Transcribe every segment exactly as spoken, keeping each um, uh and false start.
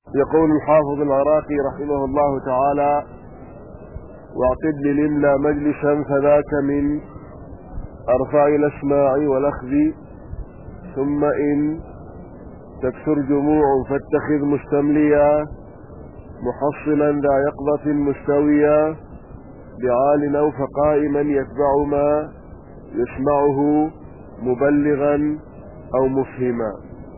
يقول الحافظ العراقي رحمه الله تعالى: واعقد للإملا مجلسا فذاك من أرفع الأسماع والأخذ، ثم إن تكثر جموع فاتخذ مستمليا، محصلا ذا يقظة مستويا، بعال أو فقائما يتبع ما يسمعه، مبلغا أو مفهما.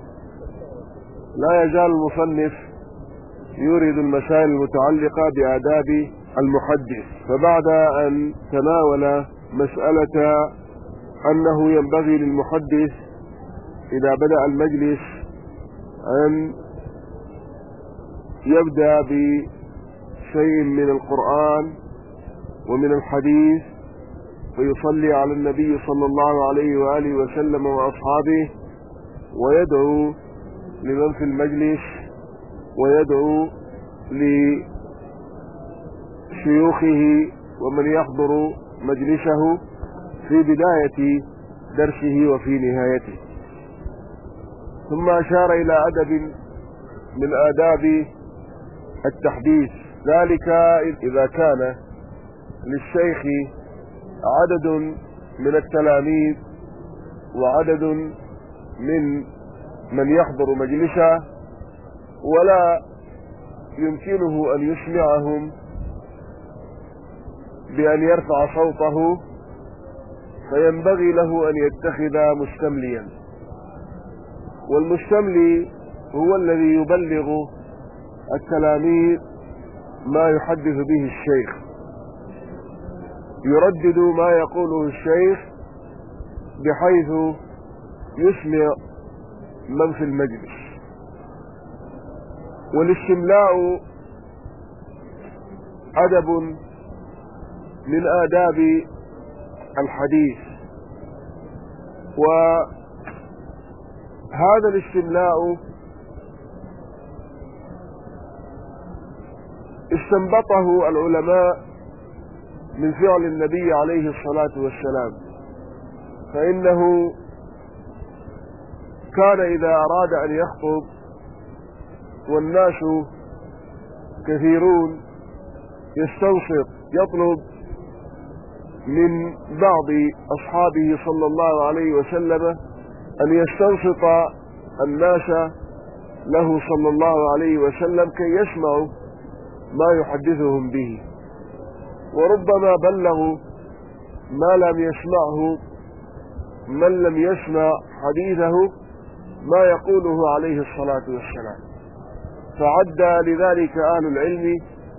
لا يزال المصنف يورد المسائل المتعلقة بآداب المحدث، فبعد أن تناول مسألة أنه ينبغي للمحدث إذا بدأ المجلس أن يبدأ بشيء من القرآن ومن الحديث، ويصلي على النبي صلى الله عليه وآله وسلم وأصحابه، ويدعو لمن في المجلس، ويدعو لشيوخه ومن يحضر مجلسه في بداية درسه وفي نهايته. ثم أشار إلى أدب من آداب التحديث، ذلك إذا كان للشيخ عدد من التلاميذ وعدد من من يحضر مجلسه، ولا يمكنه أن يسمعهم بأن يرفع صوته، فينبغي له أن يتخذ مستمليا. والمستملي هو الذي يبلغ التلاميذ ما يحدث به الشيخ، يردد ما يقوله الشيخ بحيث يسمع من في المجلس. والاستملاء أدب من آداب الحديث، وهذا الاستملاء استنبطه العلماء من فعل النبي عليه الصلاة والسلام، فإنه كان إذا أراد أن يخطب والناس كثيرون يستنصت، يطلب من بعض أصحابه صلى الله عليه وسلم أن يستنصت الناس له صلى الله عليه وسلم كي يسمعوا ما يحدثهم به، وربما بلغوا ما لم يسمعه من لم يسمع حديثه ما يقوله عليه الصلاة والسلام. فعد لذلك أهل العلم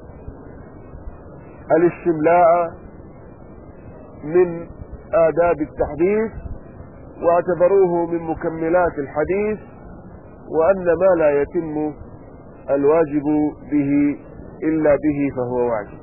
الاستملاء من آداب التحديث، واعتبروه من مكملات الحديث، وأن ما لا يتم الواجب به إلا به فهو واجب.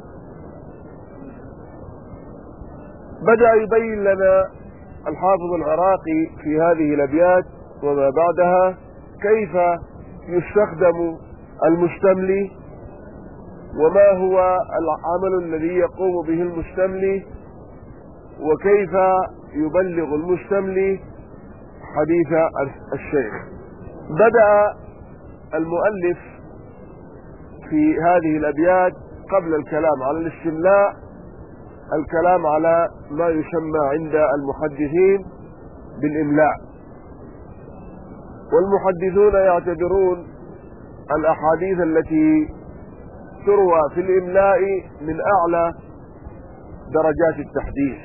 بدأ يبين لنا الحافظ العراقي في هذه الأبيات وما بعدها كيف يستخدم المستملي، وما هو العمل الذي يقوم به المستملي، وكيف يبلغ المستملي حديث الشيخ. بدأ المؤلف في هذه الأبيات قبل الكلام على الاستملاء الكلام على ما يسمى عند المحدثين بالإملاء. والمحدثون يعتبرون الأحاديث التي تروى في الإملاء من أعلى درجات التحديث،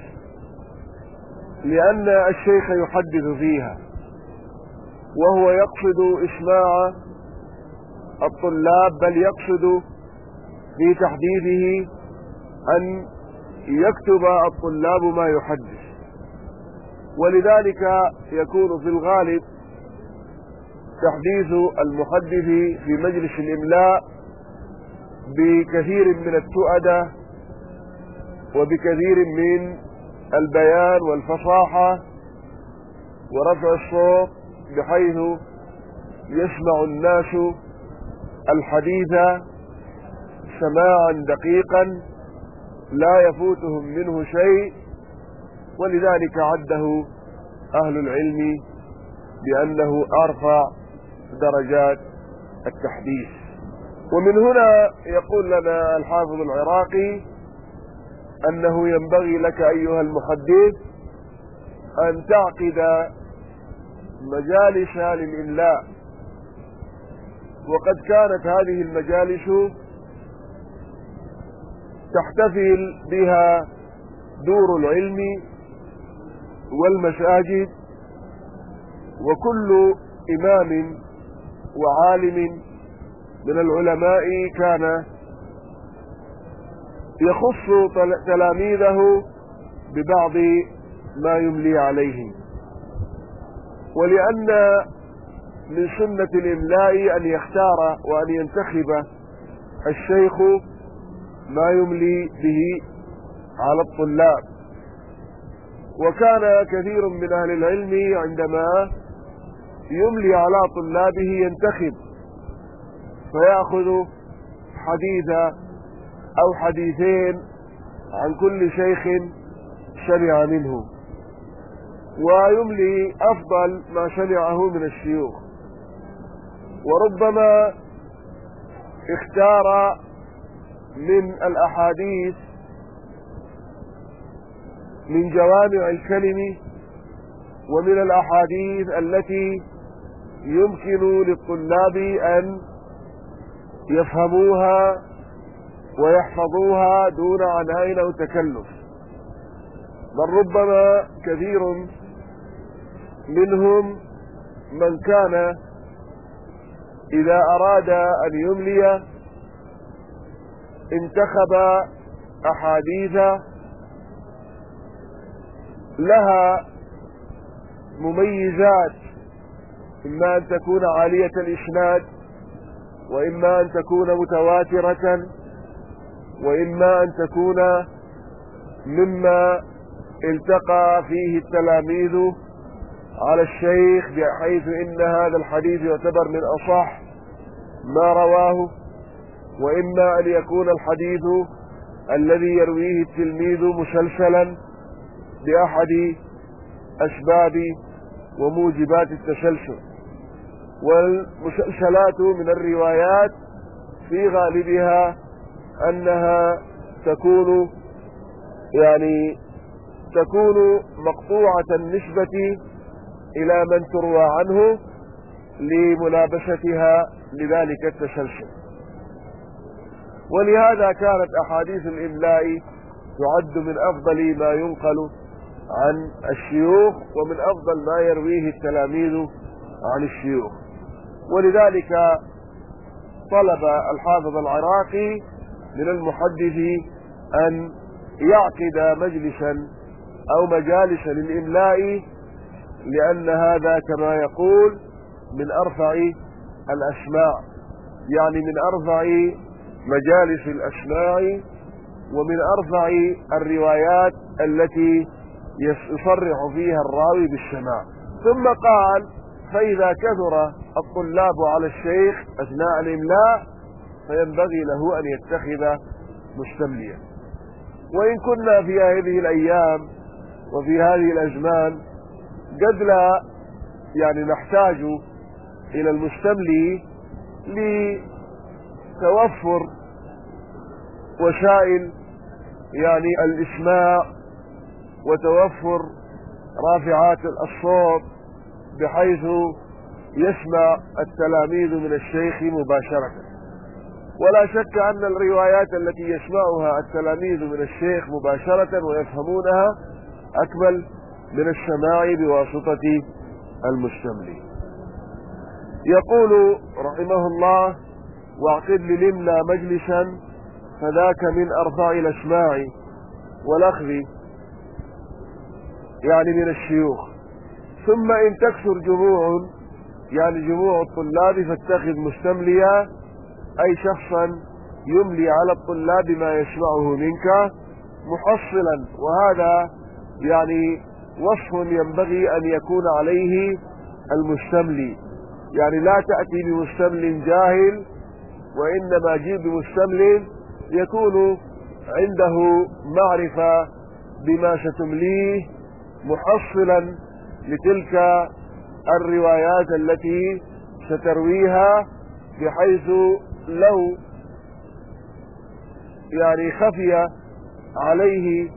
لأن الشيخ يحدث فيها وهو يقصد إسماع الطلاب، بل يقصد في تحديثه أن يكتب الطلاب ما يحدث. ولذلك يكون في الغالب تحديث المحدث في مجلس الإملاء بكثير من التؤدة وبكثير من البيان والفصاحة ورفع الصوت، بحيث يسمع الناس الحديث سماعا دقيقا لا يفوتهم منه شيء. ولذلك عده أهل العلم بأنه أرفع درجات التحديث. ومن هنا يقول لنا الحافظ العراقي أنه ينبغي لك أيها المحدث أن تعقد مجالس للإملاء، وقد كانت هذه المجالس تحتفل بها دور العلم والمساجد، وكل إمام وعالم من العلماء كان يخص تلاميذه ببعض ما يملي عليهم. ولأن من سنة الإملاء أن يختار وأن ينتخب الشيخ ما يملي به على الطلاب، وكان كثير من أهل العلم عندما يملي على طلابه ينتخب فيأخذ حديث أو حديثين عن كل شيخ سمع منه، ويملي أفضل ما سمعه من الشيوخ. وربما اختار من الأحاديث من جوامع الكلم ومن الأحاديث التي يمكن للطلاب أن يفهموها ويحفظوها دون عناء أو تكلف، بل ربما كثير منهم من كان إذا أراد أن يملي انتخب أحاديث لها مميزات، إما أن تكون عالية الإسناد، وإما أن تكون متواترة، وإما أن تكون مما التقى فيه التلاميذ على الشيخ بحيث إن هذا الحديث يعتبر من أصح ما رواه، وإما أن يكون الحديث الذي يرويه التلميذ مسلسلا بأحد أسباب وموجبات التسلسل. والمسلسلات من الروايات في غالبها أنها تكون يعني تكون مقطوعة النسبة إلى من تروى عنه لملابستها لذلك التسلسل. ولهذا كانت أحاديث الإملاء تعد من أفضل ما ينقل عن الشيوخ ومن أفضل ما يرويه التلاميذ عن الشيوخ. ولذلك طلب الحافظ العراقي من المحدث أن يعقد مجلسا أو مجالس للإملاء، لأن هذا كما يقول من أرفع الأسماع، يعني من أرفع مجالس الأسماع ومن أرفع الروايات التي يصرح فيها الراوي بالسماع. ثم قال: فإذا كثر الطلاب على الشيخ أثناء الإملاء فينبغي له أن يتخذ مستمليا. وإن كنا في هذه الأيام وفي هذه الأزمان قد لا يعني نحتاج إلى المستملي لتوفر وسائل يعني الإسماع وتوفر رافعات الأصوات بحيث يسمع التلاميذ من الشيخ مباشرة. ولا شك أن الروايات التي يسمعها التلاميذ من الشيخ مباشرة ويفهمونها أكمل من السماع بواسطة المستملي. يقول رحمه الله: واعقد للإملاء مجلسا فذاك من أرفع الأسماع والأخذ يعني من الشيوخ. ثم إن تكثر جموع يعني جموع الطلاب فاتخذ مستمليا، أي شخصا يملي على الطلاب ما يسمعه منك محصلا. وهذا يعني وصف ينبغي أن يكون عليه المستملي، يعني لا تأتي بمستمل جاهل، وإنما جيب بمستمل يكون عنده معرفة بما ستمليه محصلا لتلك الروايات التي سترويها، بحيث لو يعني خفي عليه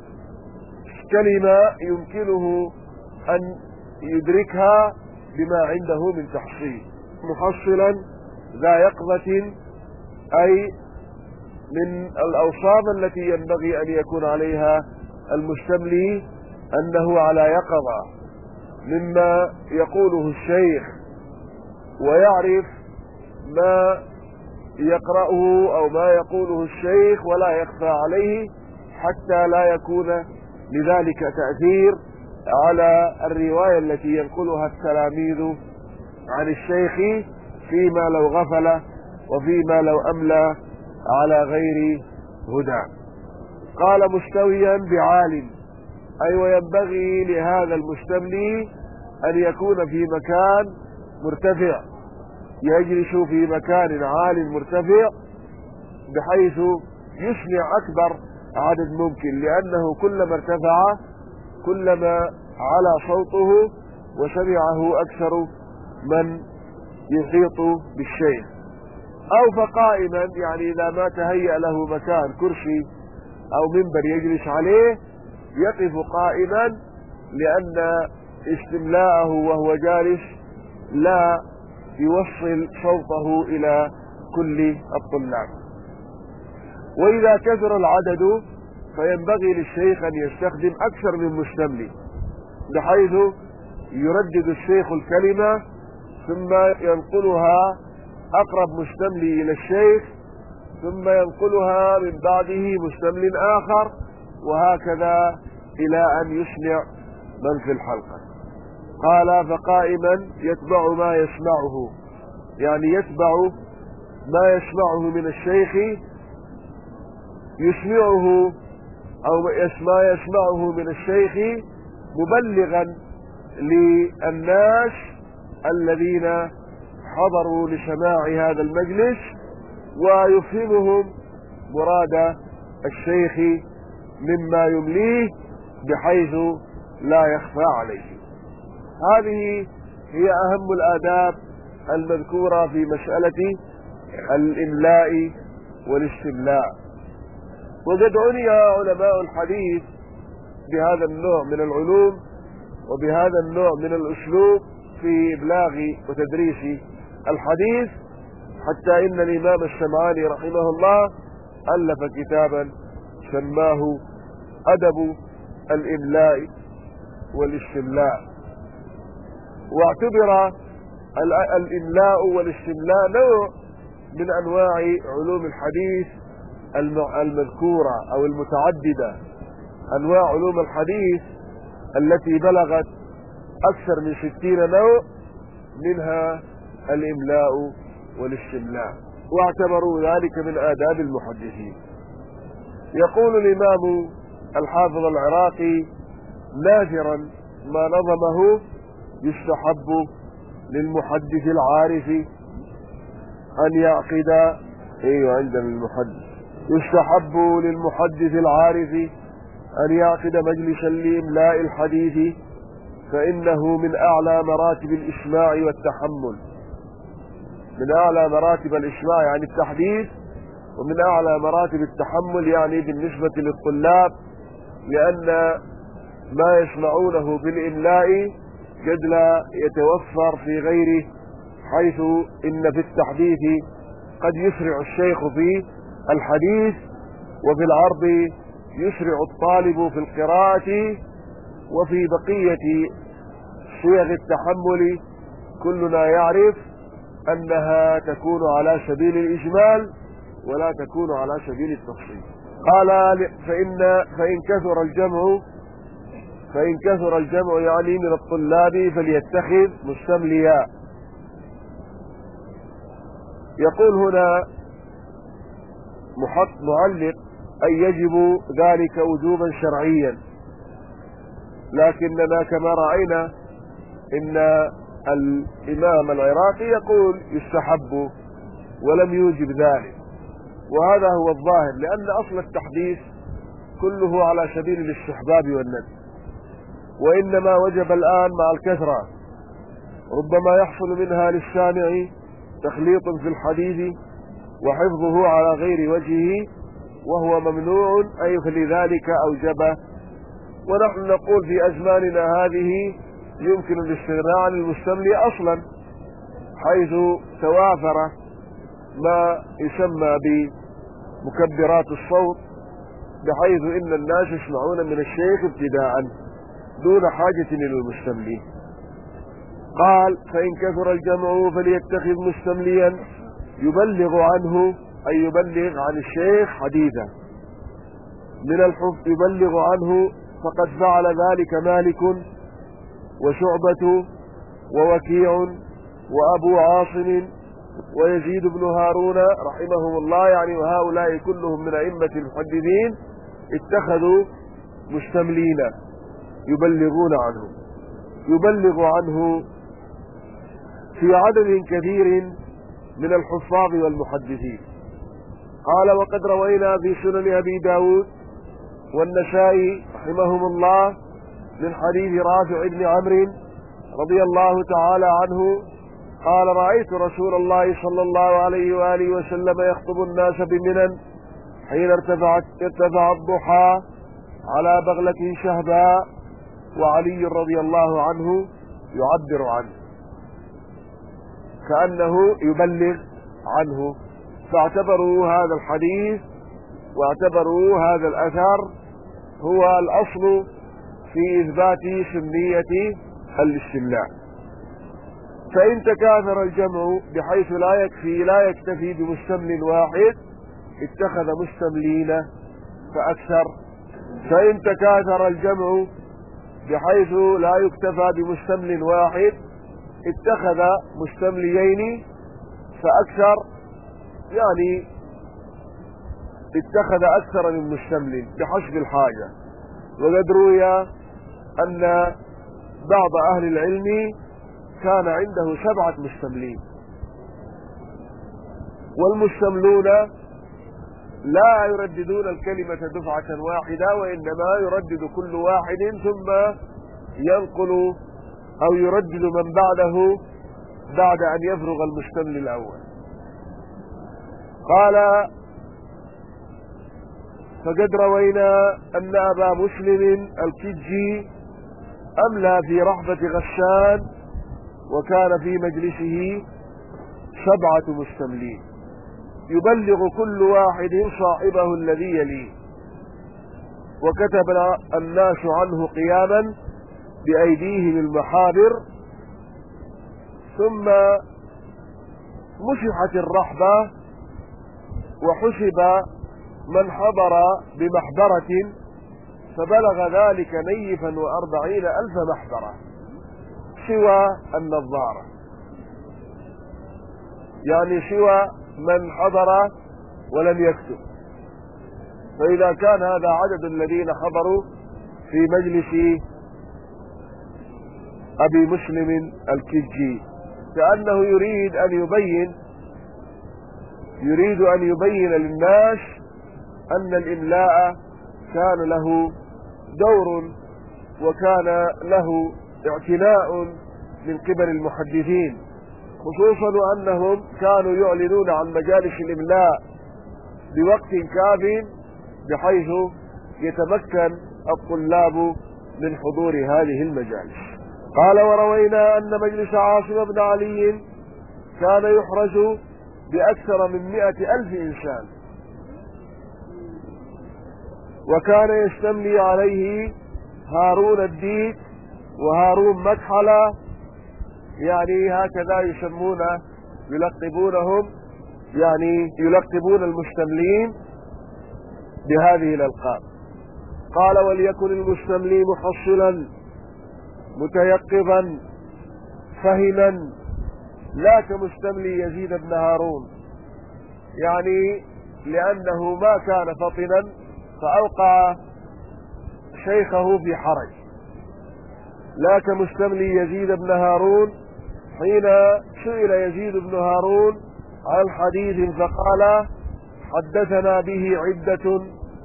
كلمة يمكنه أن يدركها بما عنده من تحصيل، محصلا ذا يقظة، أي من الأوصاف التي ينبغي أن يكون عليها المستملي أنه على يقظة مما يقوله الشيخ، ويعرف ما يقرأه أو ما يقوله الشيخ ولا يخفى عليه، حتى لا يكون لذلك تأثير على الرواية التي ينقلها التلاميذ عن الشيخ فيما لو غفل وفيما لو أملى على غير هدى. قال مستويا بعال، أي وينبغي لهذا المستملي أن يكون في مكان مرتفع، يجلس في مكان عال مرتفع بحيث يسمع أكبر عدد ممكن، لأنه كلما ارتفع كلما على صوته وسمعه أكثر من يحيط بالشيخ. أو فقائما، يعني إذا ما تهيأ له مكان كرسي أو منبر يجلس عليه يقف قائما، لأن استملاءه وهو جالس لا يوصل صوته إلى كل الطلاب. وإذا كثر العدد فينبغي للشيخ أن يستخدم أكثر من مستملي، بحيث يردد الشيخ الكلمة ثم ينقلها أقرب مستملي إلى الشيخ، ثم ينقلها من بعده مستمل آخر، وهكذا إلى أن يسمع من في الحلقة. قال فقائما يتبع ما يسمعه، يعني يتبع ما يسمعه من الشيخ، يسمعه أو ما يسمعه من الشيخ مبلغا للناس الذين حضروا لسماع هذا المجلس، ويفهمهم مراد الشيخ مما يمليه بحيث لا يخفى عليه. هذه هي أهم الآداب المذكورة في مسألة الإملاء والاستملاء. وقد عني علماء الحديث بهذا النوع من العلوم وبهذا النوع من الأسلوب في إبلاغ وتدريس الحديث، حتى إن الإمام السمعاني رحمه الله ألف كتابا سماه أدب الإملاء والاستملاء، واعتبر الإملاء والاستملاء نوع من أنواع علوم الحديث المذكورة أو المتعددة، أنواع علوم الحديث التي بلغت أكثر من ستين نوع، منها الإملاء والاستملاء، واعتبروا ذلك من آداب المحدثين. يقول الإمام الحافظ العراقي ناثرا ما نظمه: يستحب للمحدث العارف أن يعقد أيوة عندنا المحدث يستحب للمحدث العارف أن يعقد مجلسا لإملاء الحديث، فإنه من أعلى مراتب الإسماع والتحمل، من أعلى مراتب الإسماع يعني التحديث، ومن أعلى مراتب التحمل يعني بالنسبة للطلاب، لأن ما يسمعونه بالإملاء قد لا يتوفر في غيره، حيث إن في التحديث قد يسرع الشيخ في الحديث، وفي العرض يسرع الطالب في القراءة، وفي بقية صيغ التحمل كلنا يعرف أنها تكون على سبيل الإجمال ولا تكون على سبيل التفصيل. قال فإن, فإن كثر الجمع فإن كثر الجمع يعني من الطلاب فليتخذ مستمليا. يقول هنا محط معلق أن يجب ذلك وجوبا شرعيا، لكننا كما رأينا إن الإمام العراقي يقول يستحب ولم يوجب ذلك، وهذا هو الظاهر، لأن أصل التحديث كله على سبيل الاستحباب والندب، وإنما وجب الآن مع الكثرة ربما يحصل منها للسامع تخليط في الحديث وحفظه على غير وجهه وهو ممنوع أي لذلك أوجبه. ونحن نقول في أزماننا هذه يمكن الاستغناء عن المستملي أصلا، حيث توافر ما يسمى بمكبرات الصوت، بحيث إن الناس يسمعون من الشيخ ابتداء دون حاجة إلى المستملي. قال: فإن كثر الجمع فليتخذ مستمليا يبلغ عنه، أي يبلغ عن الشيخ حديثا من الحفظ، يبلغ عنه، فقد فعل ذلك مالك وشعبة ووكيع وأبو عاصم ويزيد بن هارون رحمهم الله، يعني وهؤلاء كلهم من أئمة المحدثين اتخذوا مستملين يبلغون عنه يبلغ عنه في عدد كثير من الحفاظ والمحدثين. قال: وقد روينا في سنن أبي داود والنسائي رحمهم الله من حديث رافع بن عمرو رضي الله تعالى عنه قال: رأيت رسول الله صلى الله عليه وآله وسلم يخطب الناس بمنى حين ارتفعت ارتفع الضحى على بغلة شهباء، وعلي رضي الله عنه يعبر عنه كأنه يبلغ عنه، فاعتبروا هذا الحديث واعتبروا هذا الأثر هو الأصل في إثبات سنية الاستملاء. فإن تكاثر الجمع بحيث لا يكفي لا يكتفي بمستمل واحد اتخذ مستملين فأكثر، فإن تكاثر الجمع بحيث لا يكتفى بمستمل واحد اتخذ مستمليين فأكثر، يعني اتخذ أكثر من مستمل بحسب الحاجة. وقد روي أن بعض أهل العلم كان عنده سبعة مستملين، والمستملون لا يرددون الكلمة دفعة واحدة، وإنما يردد كل واحد ثم ينقل أو يردد من بعده بعد أن يفرغ المستمل الأول. قال: فقد روينا أن أبا مسلم الكجي أملى في رحبة غسان، وكان في مجلسه سبعة مستملين يبلغ كل واحد صاحبه الذي يليه، وكتب الناس عنه قياما بأيديهم المحابر، ثم مسحت الرحبة وحسب من حضر بمحبرة، فبلغ ذلك نيفا وأربعين ألف محبرة سوى النظارة، يعني سوى من حضر ولم يكتب. فإذا كان هذا عدد الذين حضروا في مجلس أبي مسلم الكجي، كأنه يريد أن يبين يريد أن يبين للناس أن الإملاء كان له دور وكان له اعتناء من قبل المحدثين، خصوصا أنهم كانوا يعلنون عن مجالس الإملاء بوقت كاف بحيث يتمكن الطلاب من حضور هذه المجالس. قال: وروينا أن مجلس عاصم بن علي كان يحرز بأكثر من مئة ألف إنسان، وكان يستملي عليه هارون الديك وهارون مكحلة، يعني هكذا يسمون يلقبونهم، يعني يلقبون المستملين بهذه الألقاب. قال: وليكن المستملي محصلا متيقظا فهما لا كمستملي يزيد بن هارون، يعني لأنه ما كان فطنا فأوقع شيخه في حرج، لا كمستملي يزيد بن هارون. حين سئل يزيد بن هارون عن الحديث فقال: حدثنا به عدة.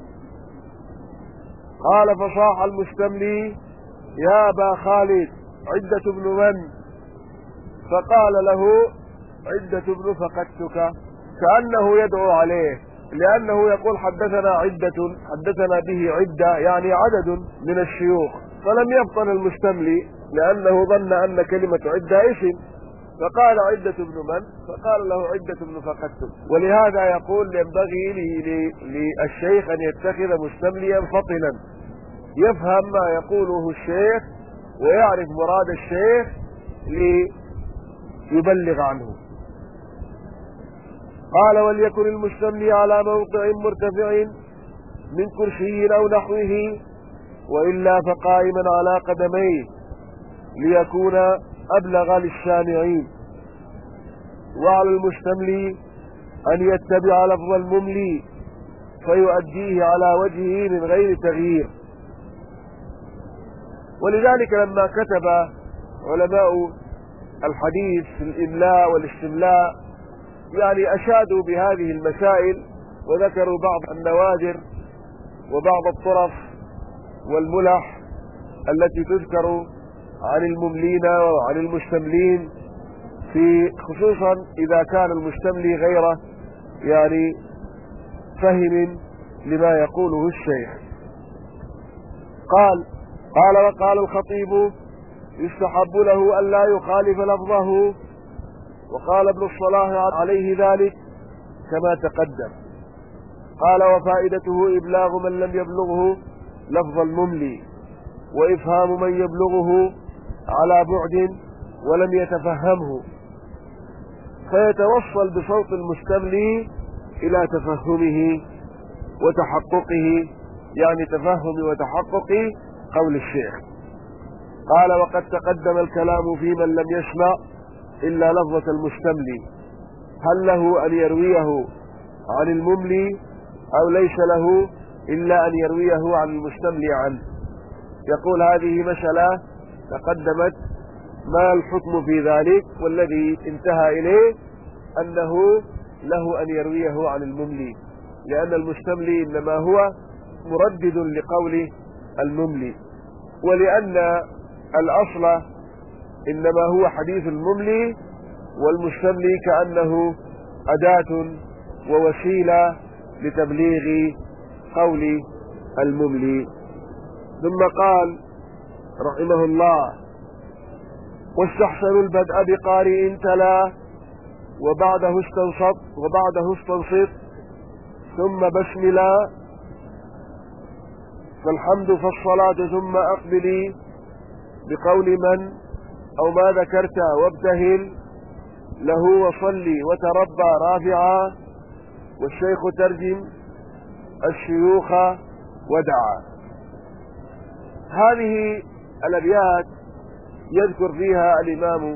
قال: فصاح المستملي: يا أبا خالد، عدة بن من؟ فقال له: عدة بن فقدتك، كأنه يدعو عليه، لأنه يقول حدثنا عدة، حدثنا به عدة يعني عدد من الشيوخ، فلم يفطن المستملي لأنه ظن أن كلمة عدة اسم، فقال عدة بن من؟ فقال له عدة بن فقدتك. ولهذا يقول ينبغي للشيخ أن يتخذ مستمليا فطنا يفهم ما يقوله الشيخ ويعرف مراد الشيخ ليبلغ عنه. قال وليكن المستملي على موضع مرتفع من كرسي أو نحوه، وإلا فقائما على قدميه ليكون أبلغ للسامعين. وعلى المستملي أن يتبع لفظ المملي فيؤديه على وجهه من غير تغيير. ولذلك لما كتب علماء الحديث في الإملاء والاستملاء يعني أشادوا بهذه المسائل وذكروا بعض النوادر وبعض الطرف والملح التي تذكر عن المملين وعن المستملين، في خصوصا إذا كان المستملي غير يعني فهم لما يقوله الشيخ. قال قال وقال الخطيب يستحب له أن لا يخالف لفظه، وقال ابن الصلاح عليه ذلك كما تقدم. قال وفائدته إبلاغ من لم يبلغه لفظ المملي، وإفهام من يبلغه على بعد ولم يتفهمه، فيتوصل بصوت المستملي إلى تفهمه وتحققه، يعني تفهم وتحقق قول الشيخ. قال وقد تقدم الكلام في من لم يسمع إلا لفظة المستملي، هل له أن يرويه عن المملي أو ليس له إلا أن يرويه عن المستملي عنه. يقول هذه مسألة تقدمت ما الحكم في ذلك، والذي انتهى إليه أنه له أن يرويه عن المملي، لأن المستملي إنما هو مردد لقول المملي، ولأن الأصل إنما هو حديث المملي، والمستملي كأنه أداة ووسيلة لتبليغ قول المملي. ثم قال رحمه الله واستحسن البدء بقارئ تلا وبعده استنصت وبعده استنصت ثم بسملا، فالحمد فالصلاة ثم أقبلي بقول من أو ما ذكرت وابتهل له وصلي وتربى رافعا، والشيخ ترجم الشيوخ ودعا. هذه الأبيات يذكر فيها الإمام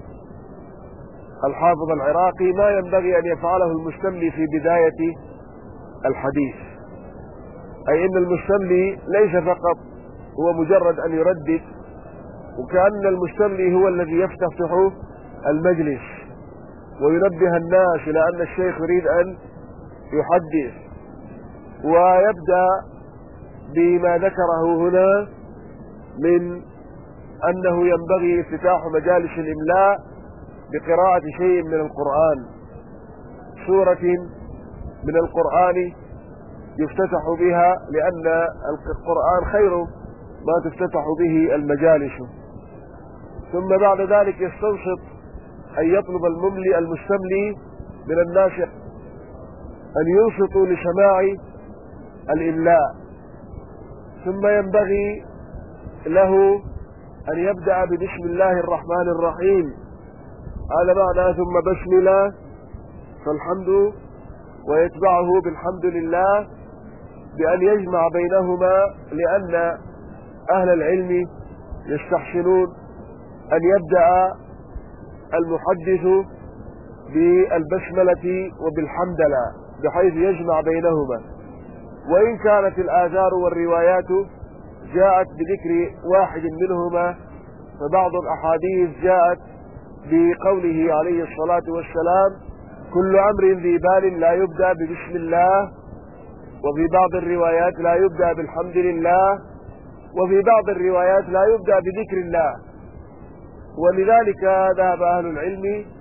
الحافظ العراقي ما ينبغي أن يفعله المستملي في بداية الحديث، أي أن المستملي ليس فقط هو مجرد أن يردد، وكأن المستملي هو الذي يفتتح المجلس وينبه الناس إلى أن الشيخ يريد أن يحدث، ويبدأ بما ذكره هنا من أنه ينبغي افتتاح مجالس الإملاء بقراءة شيء من القرآن، سورة من القرآن يفتتح بها، لأن القرآن خير ما تفتتح به المجالس. ثم بعد ذلك يستنصت أن يطلب المملي المستملي من الناس أن ينصتوا لسماع الإملاء، ثم ينبغي له أن يبدأ ببسم الله الرحمن الرحيم، هذا معنى ثم بسم الله فالحمد، ويتبعه بالحمد لله، بأن يجمع بينهما، لأن أهل العلم يستحسنون أن يبدأ المحدث بالبسملة وبالحمدلله بحيث يجمع بينهما. وإن كانت الآثار والروايات جاءت بذكر واحد منهما، فبعض الأحاديث جاءت بقوله عليه الصلاة والسلام كل أمر ذي بال لا يبدأ ببسم الله، وفي بعض الروايات لا يبدأ بالحمد لله، وفي بعض الروايات لا يبدأ بذكر الله. ولذلك ذهب أهل العلم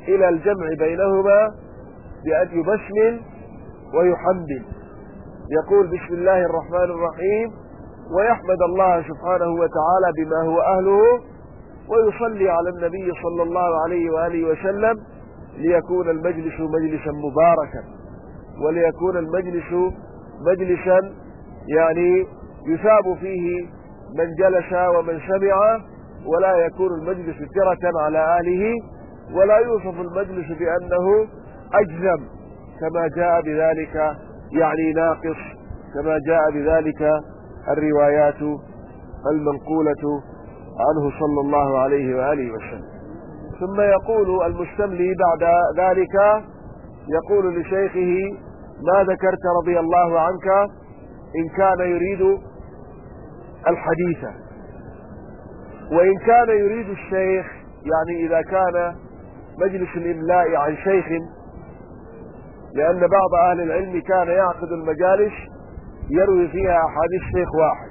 إلى الجمع بينهما بأن يبسمل ويحمد، يقول بسم الله الرحمن الرحيم ويحمد الله سبحانه وتعالى بما هو أهله، ويصلي على النبي صلى الله عليه وآله وسلم، ليكون المجلس مجلسا مباركا، وليكون المجلس مجلسا يعني يثاب فيه من جلس ومن سمع، ولا يكون المجلس ترة على أهله، ولا يوصف المجلس بأنه أجزم كما جاء بذلك يعني ناقص، كما جاء بذلك الروايات المنقولة عنه صلى الله عليه وآله وسلم. ثم يقول المستملي بعد ذلك، يقول لشيخه ما ذكرت رضي الله عنك إن كان يريد الحديث. وإن كان يريد الشيخ يعني إذا كان مجلس الإملاء عن شيخ، لأن بعض أهل العلم كان يعقد المجالس يروي فيها أحاديث شيخ واحد،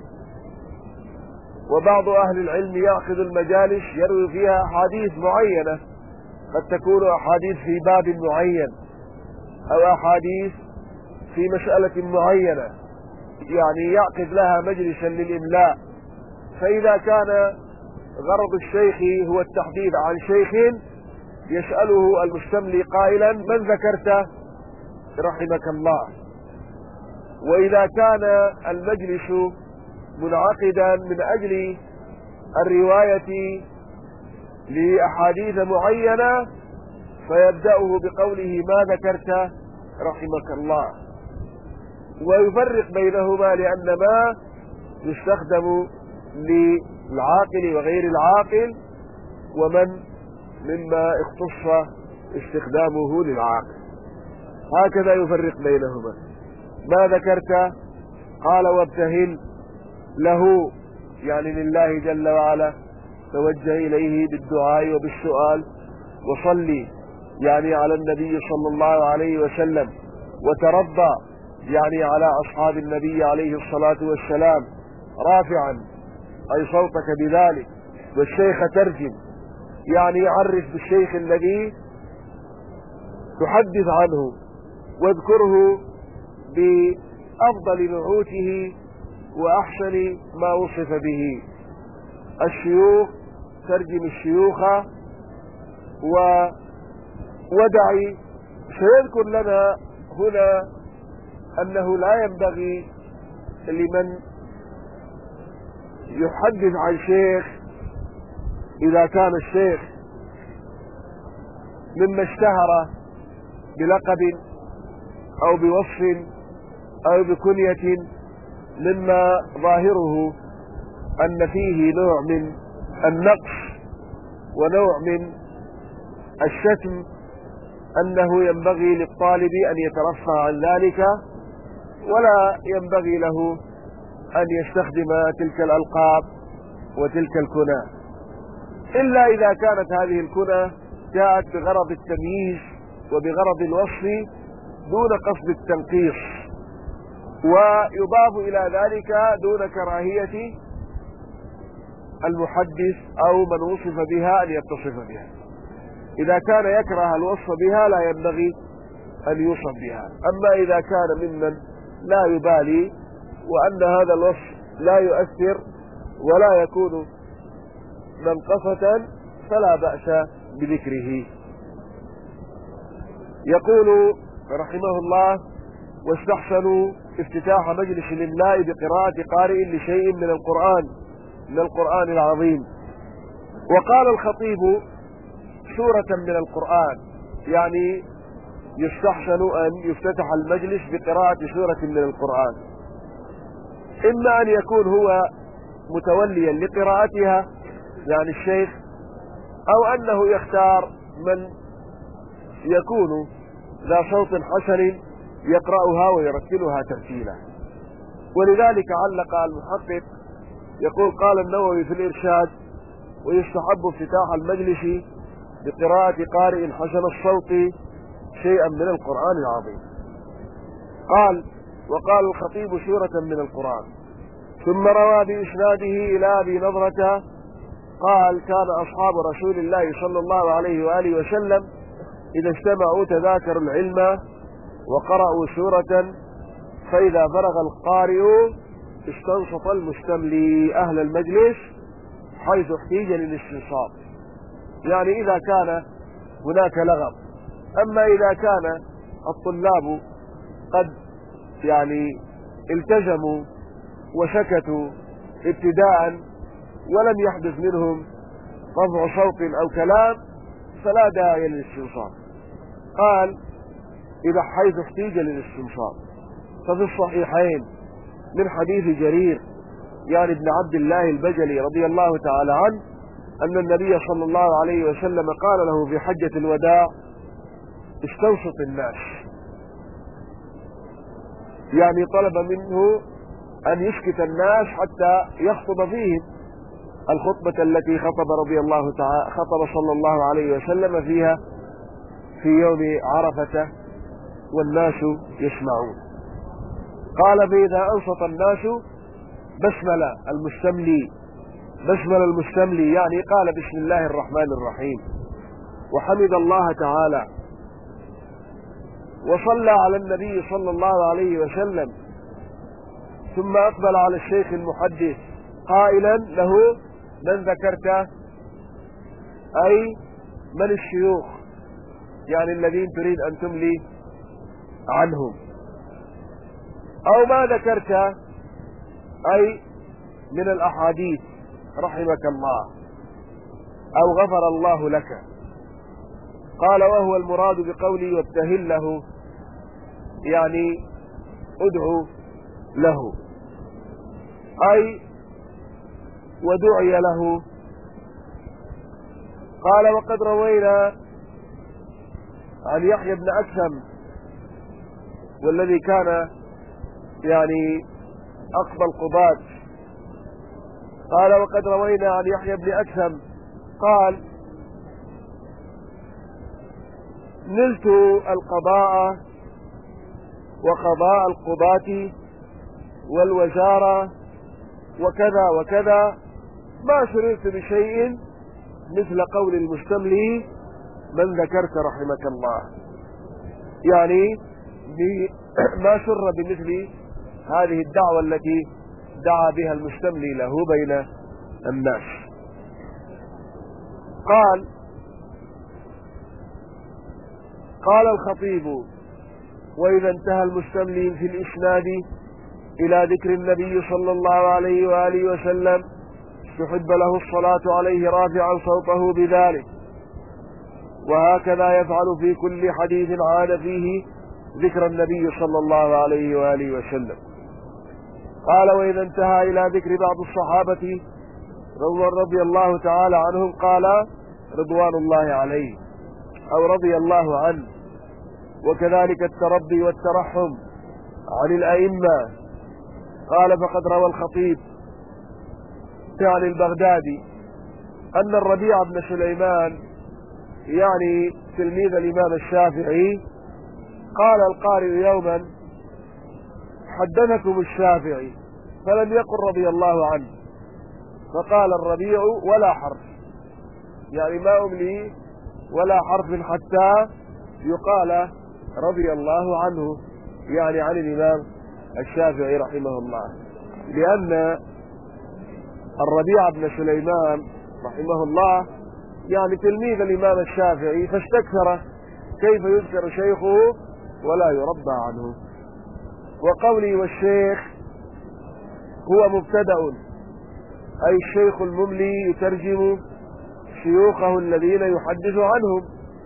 وبعض أهل العلم يعقد المجالس يروي فيها أحاديث معينة، قد تكون أحاديث في باب معين أو أحاديث في مسألة معينة، يعني يعقد لها مجلسا للإملاء. فإذا كان غرض الشيخ هو التحديث عن شيخ، يسأله المستملي قائلا من ذكرت رحمك الله. وإذا كان المجلس منعقدا من أجل الرواية لأحاديث معينة، فيبدأه بقوله ما ذكرت رحمك الله، ويفرق بينهما، لأن ما يستخدم للعاقل وغير العاقل، ومن مما اختص استخدامه للعاقل، هكذا يفرق بينهما. ما ذكرت قال وابتهل له يعني لله جل وعلا، توجه إليه بالدعاء وبالسؤال، وصلي يعني على النبي صلى الله عليه وسلم، وترضى يعني على أصحاب النبي عليه الصلاة والسلام، رافعا أي صوتك بذلك، والشيخ ترجم يعني عرف بالشيخ الذي تحدث عنه، واذكره بأفضل نعوته وأحسن ما وصف به. الشيوخ ترجم الشيوخ، ودعي سيذكر لنا هنا أنه لا ينبغي لمن يحدث عن شيخ إذا كان الشيخ مما اشتهر بلقب أو بوصف أو بكنية، مما ظاهره أن فيه نوع من النقص ونوع من الشتم، أنه ينبغي للطالب أن يترفع عن ذلك، ولا ينبغي له أن يستخدم تلك الألقاب وتلك الكنى، إلا إذا كانت هذه الكنى جاءت بغرض التمييز وبغرض الوصف دون قصد التنقيص، ويضاف إلى ذلك دون كراهية المحدث أو من وصف بها أن يتصف بها. إذا كان يكره الوصف بها لا ينبغي أن يوصف بها. أما إذا كان ممن لا يبالي وأن هذا الوصف لا يؤثر ولا يكون منقصة فلا بأس بذكره. يقول رحمه الله واستحسنوا افتتاح مجلس الإملاء بقراءة قارئ لشيء من القرآن من القرآن العظيم. وقال الخطيب سورة من القرآن، يعني يستحسن أن يفتتح المجلس بقراءة سورة من القرآن، إما أن يكون هو متوليا لقراءتها يعني الشيخ، أو أنه يختار من يكون ذا صوت حسن يقرأها ويرتلها ترتيلا. ولذلك علق المحقق يقول قال النووي في الإرشاد ويستحب افتتاح المجلس بقراءة قارئ حسن الصوت شيئا من القرآن العظيم. قال وقال الخطيب سورة من القرآن. ثم روى بإسناده إلى أبي نضرة قال كان أصحاب رسول الله صلى الله عليه وآله وسلم إذا اجتمعوا تذاكروا العلم وقرأوا سورة، فإذا فرغ القارئ استنصت المستملي أهل المجلس حيث احتيج للاستنصات، يعني إذا كان هناك لغط. أما إذا كان الطلاب قد يعني التزموا وسكتوا ابتداء ولم يحدث منهم رفع صوت أو كلام فلا داعي للاستنصات. قال إذا حيث احتيج للاستنصات. ففي الصحيحين من حديث جرير يعني ابن عبد الله البجلي رضي الله تعالى عنه أن النبي صلى الله عليه وسلم قال له في حجة الوداع استنصت الناس، يعني طلب منه أن يسكت الناس حتى يخطب فيهم الخطبة التي خطب رضي الله تعالى خطب صلى الله عليه وسلم فيها في يوم عرفة والناس يسمعون. قال فإذا أنصت الناس بسمل المستملي بسمل المستملي يعني قال بسم الله الرحمن الرحيم وحمد الله تعالى وصلى على النبي صلى الله عليه وسلم، ثم أقبل على الشيخ المحدث قائلا له من ذكرت، أي من الشيوخ يعني الذين تريد أن تملي عنهم، أو ما ذكرت أي من الأحاديث رحمك الله أو غفر الله لك. قال وهو المراد بقولي وابتهل له يعني ادعو له، أي ودعي له. قال وقد روينا عن يحيى بن أكثم والذي كان يعني أقبل قضاة، قال وقد روينا عن يحيى بن أكثم قال نلت القضاء وقضاء القضاة والوزارة وكذا وكذا ما شررت بشيء مثل قول المستملي من ذكرت رحمك الله، يعني ما شر بمثل هذه الدعوة التي دعا بها المستملي له بين الناس. قال قال الخطيب وإذا انتهى المستملي في الإسناد إلى ذكر النبي صلى الله عليه وآله وسلم استحب له الصلاة عليه رافعا صوته بذلك، وهكذا يفعل في كل حديث عاد فيه ذكر النبي صلى الله عليه وآله وسلم. قال وإذا انتهى إلى ذكر بعض الصحابة رضي الله تعالى عنهم قال رضوان الله عليه أو رضي الله عنه، وكذلك الترضي والترحم عن الأئمة. قال فقد روى الخطيب يعني البغدادي أن الربيع بن سليمان يعني تلميذ الإمام الشافعي قال القارئ يوما حدثكم الشافعي، فلم يقل رضي الله عنه، فقال الربيع ولا حرف، يعني ما أملي ولا حرف حتى يقال رضي الله عنه، يعني عن الإمام الشافعي رحمه الله، لأن الربيع بن سليمان رحمه الله يعني تلميذ الإمام الشافعي فاستكثر كيف يذكر شيخه ولا يربى عنه. وقولي والشيخ هو مبتدأ، أي الشيخ المملي يترجم شيوخه الذين يحدث عنهم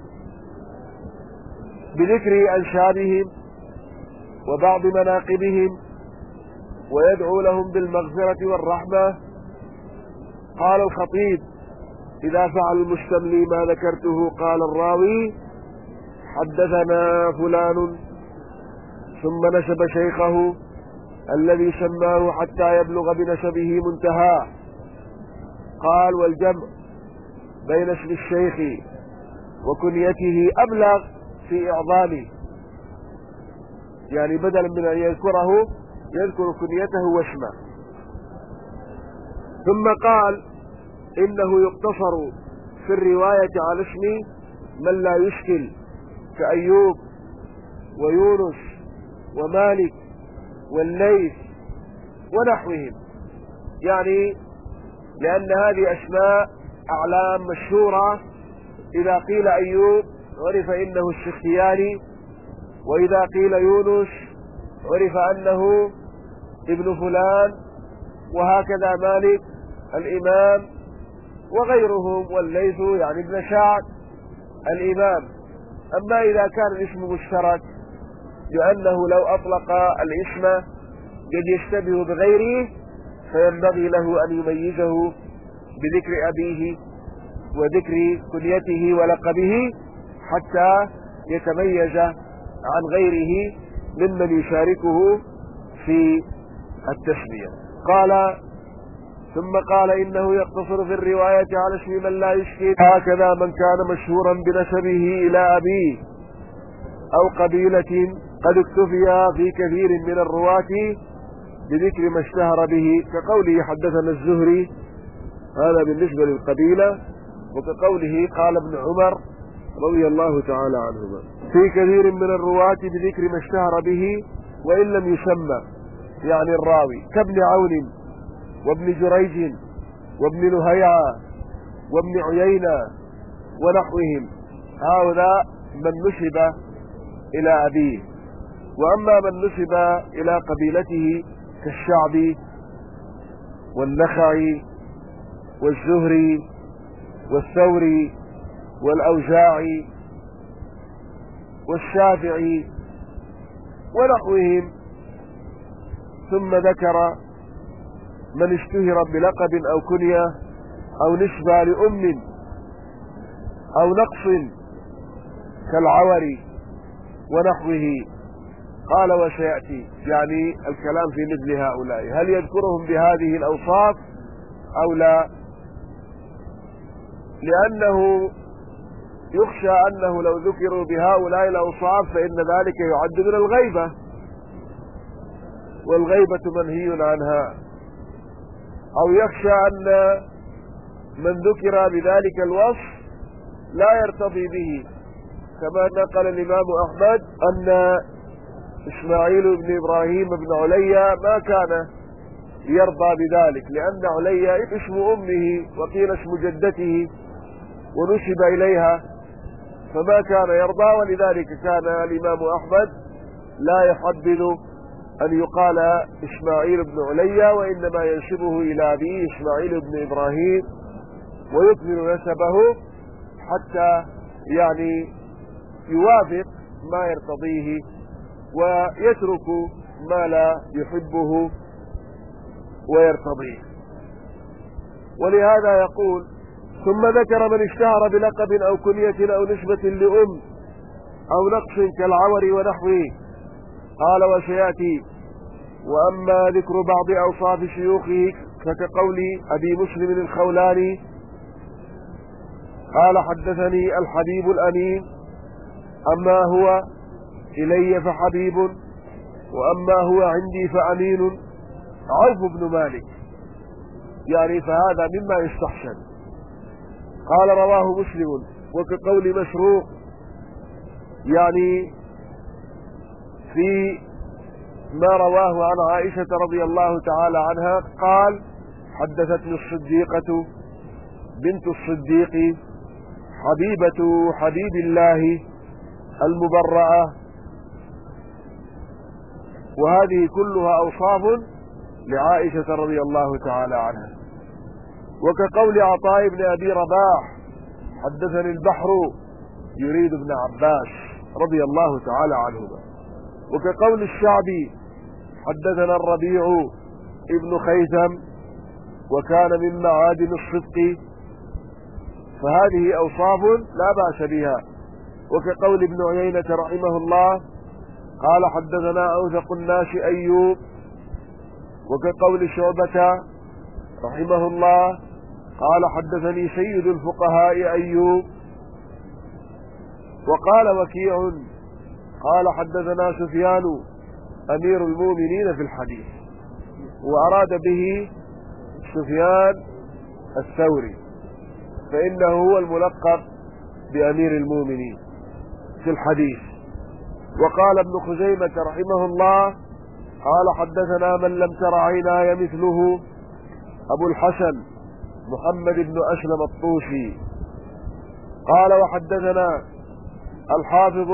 بذكر أنسابهم وبعض مناقبهم ويدعو لهم بالمغفرة والرحمة. قال الخطيب إذا فعل المستملي ما ذكرته قال الراوي حدثنا فلان ثم نسب شيخه الذي سماه حتى يبلغ بنسبه منتهى. قال والجمع بين اسم الشيخ وكنيته أبلغ في إعظامه، يعني بدلا من أن يذكره يذكر كنيته واسمه. ثم قال إنه يقتصر في الرواية على اسم من لا يشكل كأيوب ويونس ومالك والليث ونحوهم، يعني لأن هذه أسماء أعلام مشهورة. إذا قيل أيوب عرف إنه السختياني، وإذا قيل يونس عرف أنه ابن فلان، وهكذا مالك الإمام وغيرهم، والليث يعني ابن سعد الإمام. أما إذا كان الاسم مشترك لأنه لو أطلق الاسم قد يشتبه بغيره، فينبغي له أن يميزه بذكر أبيه وذكر كنيته ولقبه حتى يتميز عن غيره ممن يشاركه في التسمية. قال ثم قال إنه يقتصر في الرواية على اسم من لا يشكي، هكذا من كان مشهورا بنسبه إلى أبيه أو قبيلة قد اكتفي في كثير من الرواة بذكر ما اشتهر به، كقوله حدثنا الزهري، هذا بالنسبة للقبيلة، وكقوله قال ابن عمر رضي الله تعالى عنهما في كثير من الرواة بذكر ما اشتهر به وإن لم يسمى، يعني الراوي، كابن عون وابن جريج وابن لهيعة وابن عيينة ونحوهم، هؤلاء من نسب إلى أبيه. وأما من نسب إلى قبيلته كالشعبي والنخعي والزهري والثوري والأوزاعي والشافعي ونحوهم، ثم ذكر من اشتهر بلقب أو كنية أو نسبة لأم أو نقص كالعوري ونحوه، قال وسيأتي، يعني الكلام في مثل هؤلاء، هل يذكرهم بهذه الأوصاف أو لا؟ لأنه يخشى أنه لو ذكروا بهؤلاء الأوصاف فإن ذلك يعد من الغيبة، والغيبة منهي عنها، أو يخشى أن من ذكر بذلك الوصف لا يرتضي به، كما نقل الإمام أحمد أن إسماعيل بن إبراهيم بن عليا ما كان يرضى بذلك، لأن عليا اسم أمه وقيل اسم جدته ونسب إليها، فما كان يرضى، ولذلك كان الإمام أحمد لا يحبذ أن يقال إسماعيل بن عليا، وإنما ينسبه إلى أبيه إسماعيل بن إبراهيم ويكمل نسبه حتى يعني يوافق ما يرتضيه ويترك ما لا يحبه ويرتضيه. ولهذا يقول ثم ذكر من اشتهر بلقب أو كنية أو نسبة لأم أو نقص كالعور ونحوه، قال وسيأتي. وأما ذكر بعض أوصاف شيوخه فكقول أبي مسلم الخولاني قال حدثني الحبيب الأمين، أما هو إلي فحبيب وأما هو عندي فأمين، عوف بن مالك، يعني فهذا مما يستحسن. قال رواه مسلم. وكقول مسروق، يعني في ما رواه عن عائشة رضي الله تعالى عنها قال حدثتني الصديقة بنت الصديق حبيبة حبيب الله المبرأة، وهذه كلها أوصاف لعائشة رضي الله تعالى عنها. وكقول عطاء بن أبي رباح حدثني البحر، يريد ابن عباس رضي الله تعالى عنهما. وكقول الشعبي حدثنا الربيع ابن خيثم وكان من معادن الصدق، فهذه أوصاف لا بأس بها. وكقول ابن عيينة رحمه الله قال حدثنا أوثق الناس أيوب. وكقول شعبة رحمه الله قال حدثني سيد الفقهاء أيوب. وقال وكيع قال حدثنا سفيان أمير المؤمنين في الحديث، وأراد به سفيان الثوري، فإنه هو الملقب بأمير المؤمنين في في الحديث. وقال ابن خزيمة رحمه الله قال حدثنا من لم تر عيناي مثله أبو الحسن محمد بن أسلم الطوسي قال وحدثنا الحافظ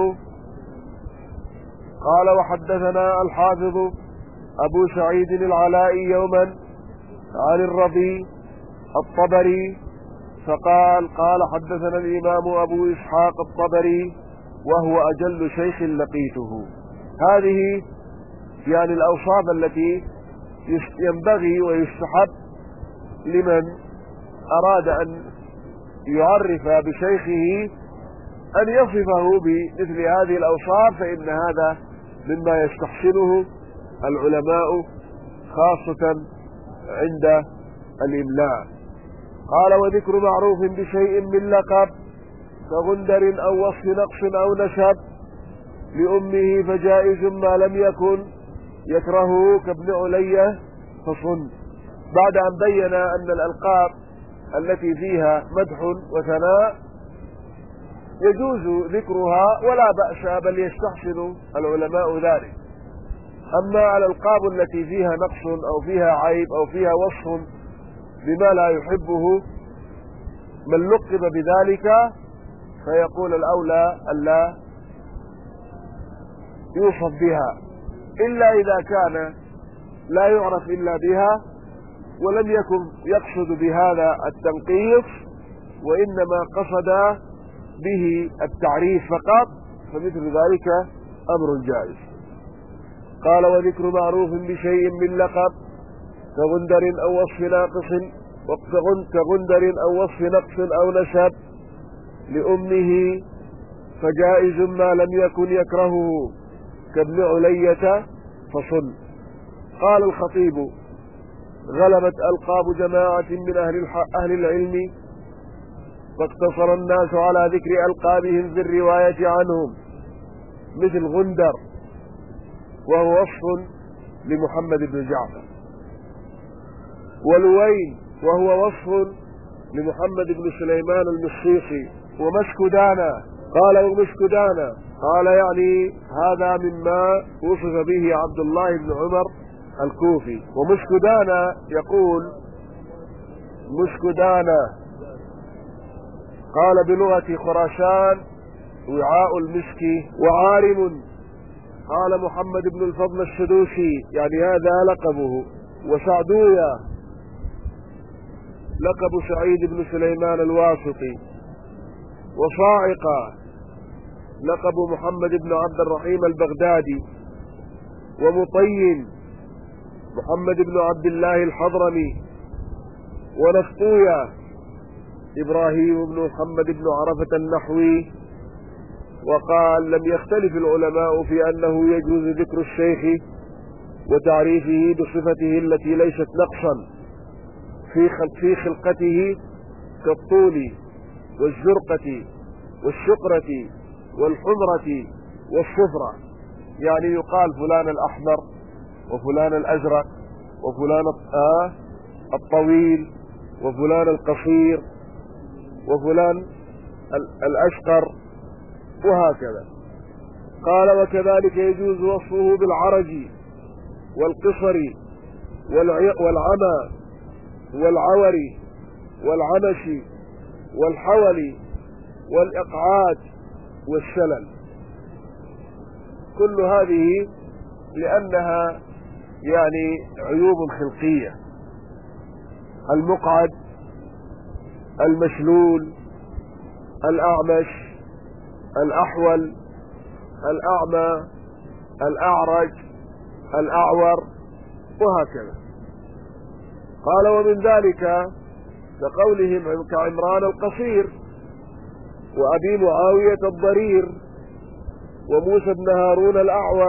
قال وحدثنا الحافظ أبو سعيد العلائي يوما عن الربيع الطبري فقال قال حدثنا الإمام أبو إسحاق الطبري وهو أجل شيخ لقيته. هذه يعني الأوصاف التي ينبغي ويستحب لمن أراد أن يعرف بشيخه أن يصفه بمثل هذه الأوصاف، فإن هذا مما يستحسنه العلماء خاصة عند الإملاء. قال وذكر معروف بشيء من لقب كغندر أو وصف نقص أو نسب لأمه فجائز ما لم يكن يكرهه كابن علية فصن. بعد أن بين أن الألقاب التي فيها مدح وثناء يجوز ذكرها ولا بأس بل يستحسن العلماء ذلك. أما على الألقاب التي فيها نقص أو فيها عيب أو فيها وصف بما لا يحبه من لقب بذلك فيقول الأولى ألا يوصف بها إلا إذا كان لا يعرف إلا بها ولم يكن يقصد بهذا التنقيص وإنما قصد به التعريف فقط، فمثل ذلك أمر جائز. قال وذكر معروف بشيء من لقب كغندر أو وصف ناقص كغندر أو وصف نقص أو نسب لأمه فجائز ما لم يكن يكرهه كابن علية فصل. قال الخطيب غلبت ألقاب جماعة من أهل, أهل العلم فاقتصر الناس على ذكر ألقابهم في الرواية عنهم مثل غندر وهو وصف لمحمد بن جعفر، ولوين وهو وصف لمحمد بن سليمان المصيصي، ومشكدانا قال ومشكدانا قال يعني هذا مما وصف به عبد الله بن عمر الكوفي. ومشكدانا يقول مشكدانا قال بلغة خراسان وعاء المسك. وعارم قال محمد بن الفضل السدوسي يعني هذا لقبه. وسعدويا لقب سعيد بن سليمان الواسطي. وصاعقة لقب محمد بن عبد الرحيم البغدادي. ومطين محمد بن عبد الله الحضرمي. ونفطويا إبراهيم بن محمد بن عرفة النحوي. وقال لم يختلف العلماء في أنه يجوز ذكر الشيخ وتعريفه بصفته التي ليست نقصا في في خلقته كالطول والزرقة والشقرة والحمرة والصفرة، يعني يقال فلان الأحمر وفلان الأزرق وفلان الطويل وفلان القصير وفلان الأشقر وهكذا. قال وكذلك يجوز وصفه بالعرج والقصر والعمى والعور والعنش والحول والإقعاد والشلل، كل هذه لأنها يعني عيوب خلقية. المقعد المشلول الأعمش الأحول الأعمى الأعرج الأعور وهكذا. قال ومن ذلك كقولهم كعمران القصير وأبي معاوية الضرير وموسى بن هارون الأعور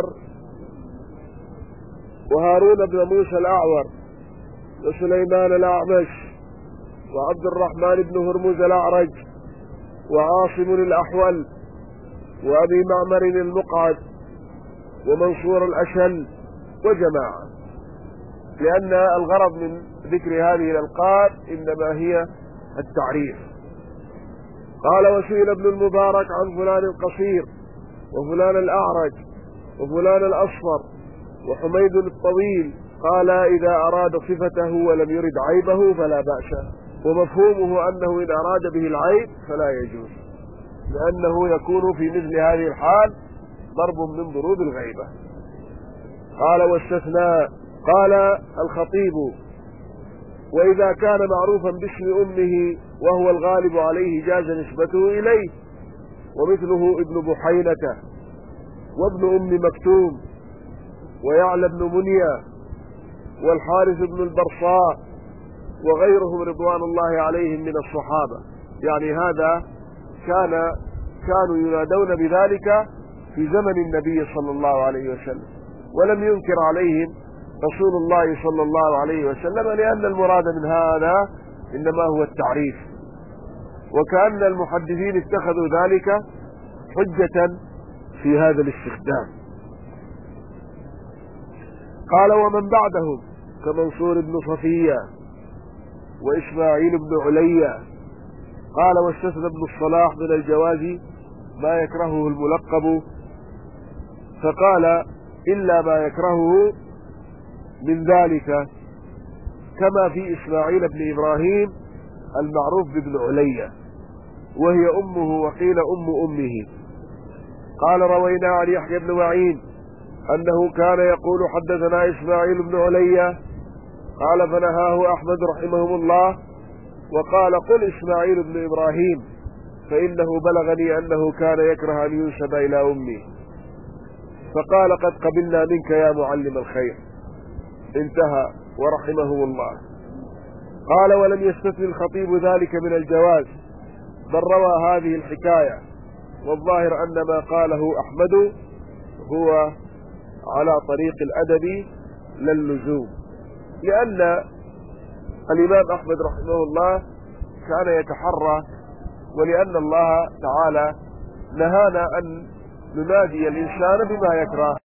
وهارون بن موسى الأعور وسليمان الأعمش وعبد الرحمن بن هرمز الأعرج وعاصم الأحول وأبي معمر المقعد ومنصور الأشل وجماعة، لأن الغرض من ذكر هذه الألقاب إنما هي التعريف. قال وسئل ابن المبارك عن فلان القصير وفلان الأعرج وفلان الأصفر وحميد الطويل، قال إذا أراد صفته ولم يرد عيبه فلا بأس، ومفهومه أنه إذا أراد به العيب فلا يجوز، لأنه يكون في مثل هذه الحال ضرب من ضروب الغيبة. قال واستثناء. قال الخطيب: وإذا كان معروفا باسم أمه وهو الغالب عليه جاز نسبته إليه، ومثله ابن بحينة وابن أم مكتوم ويعلى بن منيا والحارث بن البرصاء وغيرهم رضوان الله عليهم من الصحابة. يعني هذا كان كانوا ينادون بذلك في زمن النبي صلى الله عليه وسلم، ولم ينكر عليهم رسول الله صلى الله عليه وسلم، لأن المراد من هذا إنما هو التعريف، وكأن المحدثين اتخذوا ذلك حجة في هذا الاستخدام. قال ومن بعدهم كمنصور بن صفية وإسماعيل بن عليا. قال واستثنى ابن الصلاح من الجواز ما يكرهه الملقب، فقال إلا ما يكرهه من ذلك، كما في إسماعيل بن إبراهيم المعروف بابن عليا وهي أمه وقيل أم أمه. قال روينا عن يحيى بن معين أنه كان يقول حدثنا إسماعيل بن عليا، قال فنهاه أحمد رحمه الله وقال قل إسماعيل بن إبراهيم، فإنه بلغني أنه كان يكره أن ينسب إلى أمه، فقال قد قبلنا منك يا معلم الخير، انتهى ورحمه الله. قال ولم يستثني الخطيب ذلك من الجواز، بل روى هذه الحكاية، والظاهر أن ما قاله أحمد هو على طريق الأدب لا اللزوم، لأن الإمام أحمد رحمه الله كان يتحرى، ولأن الله تعالى نهانا أن ننادي الإنسان بما يكره.